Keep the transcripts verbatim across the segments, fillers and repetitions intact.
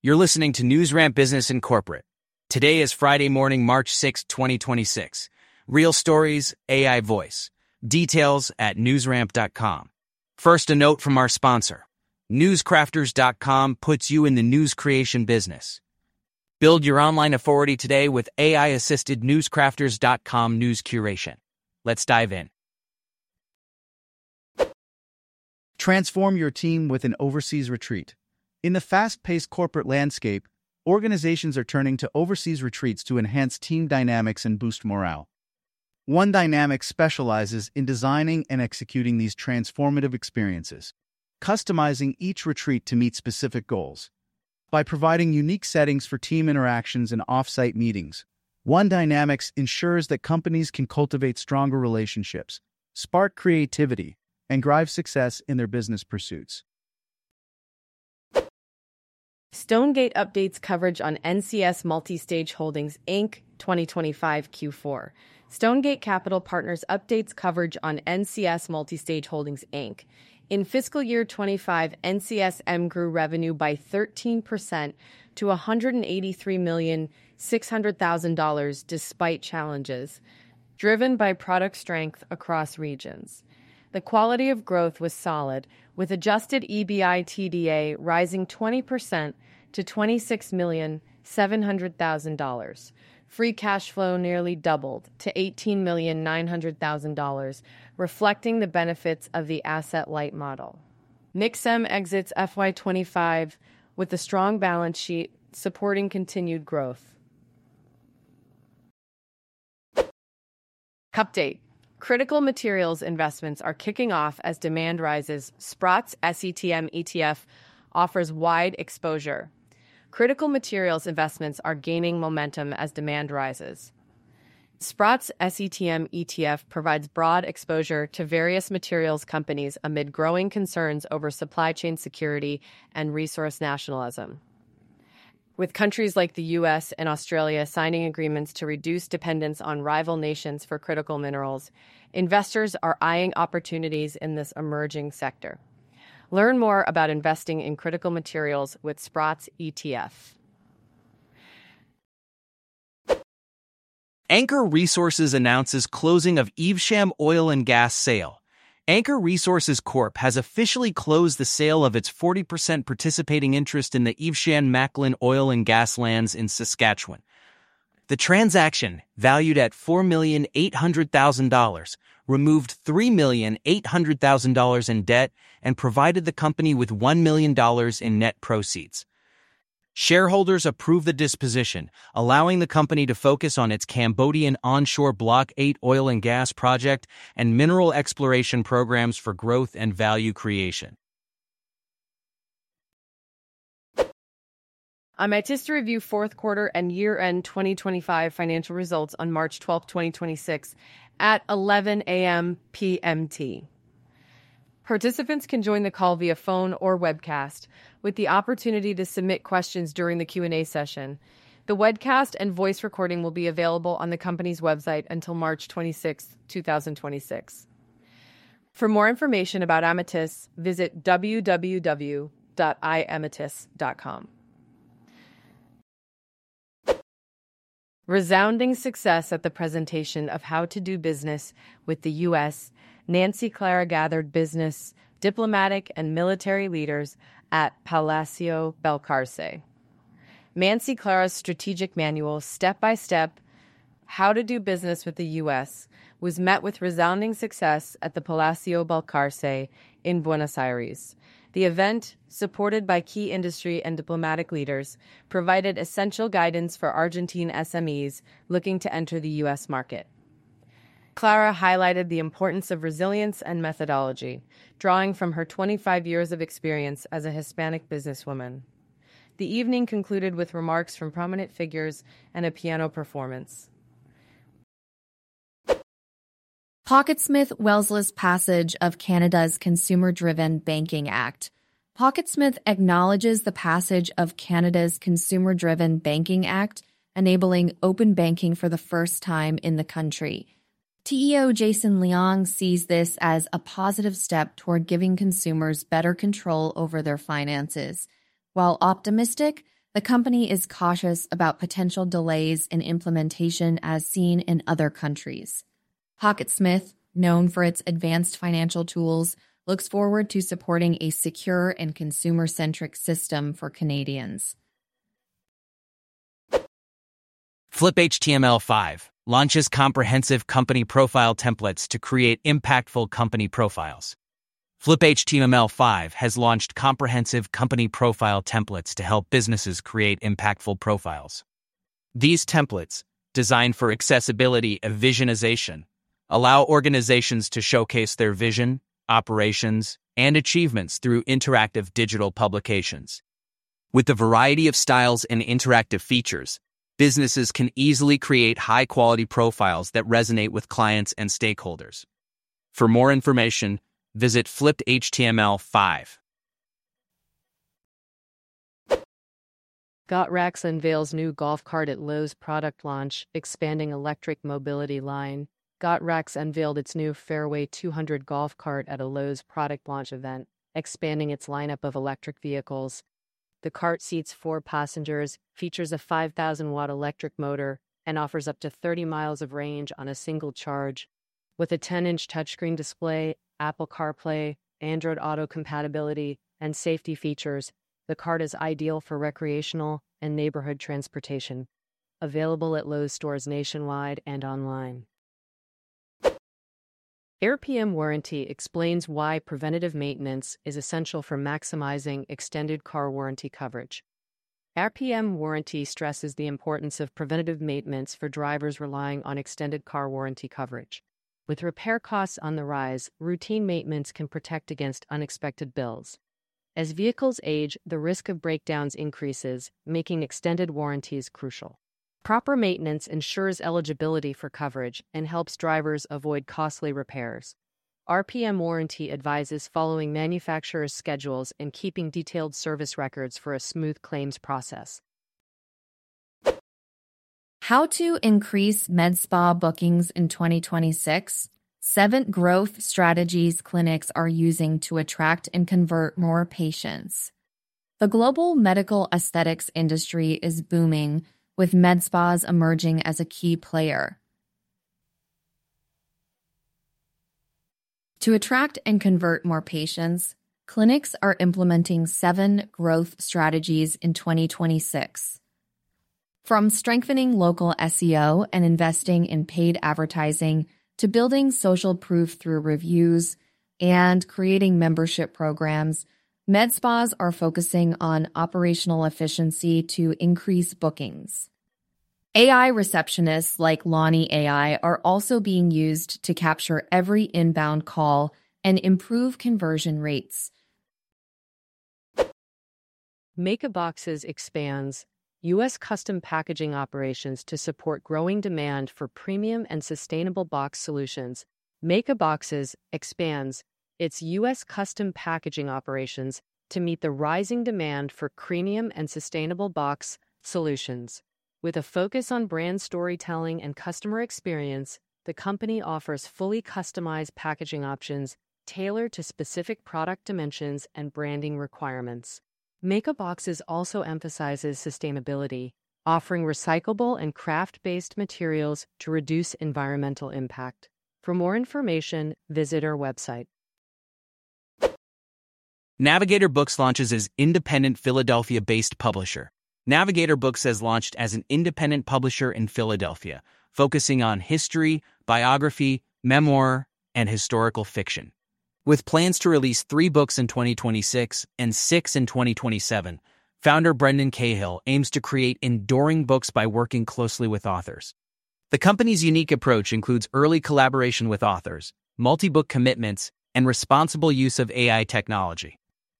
You're listening to NewsRamp Business and Corporate. Today is Friday morning, March sixth, twenty twenty-six. Real stories, A I voice. Details at newsramp dot com. First, a note from our sponsor. newscrafters dot com puts you in the news creation business. Build your online authority today with A I-assisted newscrafters dot com news curation. Let's dive in. Transform your team with an overseas retreat. In the fast-paced corporate landscape, organizations are turning to overseas retreats to enhance team dynamics and boost morale. One Dynamics specializes in designing and executing these transformative experiences, customizing each retreat to meet specific goals. By providing unique settings for team interactions and off-site meetings, One Dynamics ensures that companies can cultivate stronger relationships, spark creativity, and drive success in their business pursuits. Stonegate updates coverage on N C S Multistage Holdings, Incorporated twenty twenty-five Q four. Stonegate Capital Partners updates coverage on N C S Multistage Holdings, Incorporated. In fiscal year twenty-five, N C S M grew revenue by thirteen percent to one hundred eighty-three million six hundred thousand dollars despite challenges, driven by product strength across regions. The quality of growth was solid, with adjusted EBITDA rising twenty percent to twenty-six million seven hundred thousand dollars. Free cash flow nearly doubled to eighteen million nine hundred thousand dollars, reflecting the benefits of the asset-light model. N X E M exits F Y twenty-five with a strong balance sheet supporting continued growth. Update. Critical materials investments are kicking off as demand rises. Sprott's S E T M E T F offers wide exposure. Critical materials investments are gaining momentum as demand rises. Sprott's S E T M E T F provides broad exposure to various materials companies amid growing concerns over supply chain security and resource nationalism. With countries like the U S and Australia signing agreements to reduce dependence on rival nations for critical minerals, investors are eyeing opportunities in this emerging sector. Learn more about investing in critical materials with Sprott's E T F. Anchor Resources announces closing of Evesham Oil and Gas sale. Anchor Resources Corp has officially closed the sale of its forty percent participating interest in the Evesham Macklin Oil and Gas lands in Saskatchewan. The transaction, valued at four million eight hundred thousand dollars, removed three million eight hundred thousand dollars in debt and provided the company with one million dollars in net proceeds. Shareholders approved the disposition, allowing the company to focus on its Cambodian onshore Block eight oil and gas project and mineral exploration programs for growth and value creation. Amethyst to review fourth quarter and year-end twenty twenty-five financial results on March twelfth, twenty twenty-six at eleven a.m. P M T. Participants can join the call via phone or webcast, with the opportunity to submit questions during the Q and A session. The webcast and voice recording will be available on the company's website until March twenty-sixth, twenty twenty-six. For more information about Amethyst, visit w w w dot i amethyst dot com. Resounding success at the presentation of How to Do Business with the U S, Nancy Clara gathered business, diplomatic, and military leaders at Palacio Balcarce. Nancy Clara's strategic manual, Step-by-Step, How to Do Business with the U S, was met with resounding success at the Palacio Balcarce in Buenos Aires. The event, supported by key industry and diplomatic leaders, provided essential guidance for Argentine S M Es looking to enter the U S market. Clara highlighted the importance of resilience and methodology, drawing from her twenty-five years of experience as a Hispanic businesswoman. The evening concluded with remarks from prominent figures and a piano performance. Pocketsmith Wellesley's passage of Canada's Consumer-Driven Banking Act. Pocketsmith acknowledges the passage of Canada's Consumer-Driven Banking Act, enabling open banking for the first time in the country. T E O Jason Leong sees this as a positive step toward giving consumers better control over their finances. While optimistic, The company is cautious about potential delays in implementation as seen in other countries. PocketSmith, known for its advanced financial tools, looks forward to supporting a secure and consumer-centric system for Canadians. Flip H T M L five launches comprehensive company profile templates to create impactful company profiles. Flip H T M L five has launched comprehensive company profile templates to help businesses create impactful profiles. These templates, designed for accessibility and visionization, allow organizations to showcase their vision, operations, and achievements through interactive digital publications. With the variety of styles and interactive features, businesses can easily create high-quality profiles that resonate with clients and stakeholders. For more information, visit Flip H T M L five. GotRax unveils new golf cart at Lowe's product launch, expanding electric mobility line. GotRax unveiled its new Fairway two hundred golf cart at a Lowe's product launch event, expanding its lineup of electric vehicles. The cart seats four passengers, features a five thousand watt electric motor, and offers up to thirty miles of range on a single charge. With a ten inch touchscreen display, Apple CarPlay, Android Auto compatibility, and safety features, the cart is ideal for recreational and neighborhood transportation. Available at Lowe's stores nationwide and online. R P M Warranty explains why preventative maintenance is essential for maximizing extended car warranty coverage. R P M Warranty stresses the importance of preventative maintenance for drivers relying on extended car warranty coverage. With repair costs on the rise, routine maintenance can protect against unexpected bills. As vehicles age, the risk of breakdowns increases, making extended warranties crucial. Proper maintenance ensures eligibility for coverage and helps drivers avoid costly repairs. R P M Warranty advises following manufacturers' schedules and keeping detailed service records for a smooth claims process. How to increase med spa bookings in twenty twenty-six? Seven growth strategies clinics are using to attract and convert more patients. The global medical aesthetics industry is booming, with med spas emerging as a key player. To attract and convert more patients, clinics are implementing seven growth strategies in twenty twenty-six. From strengthening local S E O and investing in paid advertising to building social proof through reviews and creating membership programs, med spas are focusing on operational efficiency to increase bookings. A I receptionists like Lonnie A I are also being used to capture every inbound call and improve conversion rates. MakeaBoxes expands U S custom packaging operations to support growing demand for premium and sustainable box solutions. MakeaBoxes expands its U S custom packaging operations to meet the rising demand for premium and sustainable box solutions. With a focus on brand storytelling and customer experience, the company offers fully customized packaging options tailored to specific product dimensions and branding requirements. MakeaBoxes also emphasizes sustainability, offering recyclable and craft-based materials to reduce environmental impact. For more information, visit our website. Navigator Books launches as independent Philadelphia-based publisher. Navigator Books has launched as an independent publisher in Philadelphia, focusing on history, biography, memoir, and historical fiction. With plans to release three books in twenty twenty-six and six in twenty twenty-seven, founder Brendan Cahill aims to create enduring books by working closely with authors. The company's unique approach includes early collaboration with authors, multi-book commitments, and responsible use of A I technology.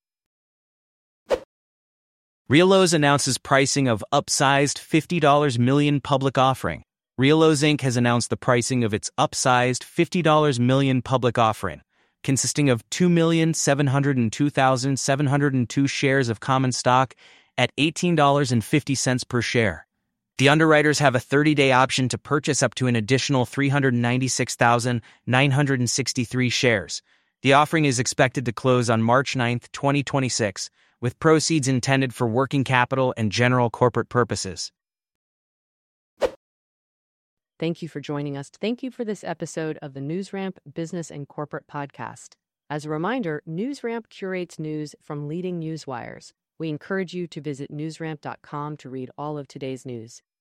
Realos announces pricing of upsized fifty dollars million public offering. Realos Incorporated has announced the pricing of its upsized fifty dollars million public offering, consisting of two million seven hundred two thousand seven hundred two shares of common stock at eighteen dollars and fifty cents per share. The underwriters have a thirty-day option to purchase up to an additional three hundred ninety-six thousand nine hundred sixty-three shares. The offering is expected to close on March ninth, twenty twenty-six, with proceeds intended for working capital and general corporate purposes. Thank you for joining us. Thank you for this episode of the NewsRamp Business and Corporate Podcast. As a reminder, NewsRamp curates news from leading news wires. We encourage you to visit newsramp dot com to read all of today's news.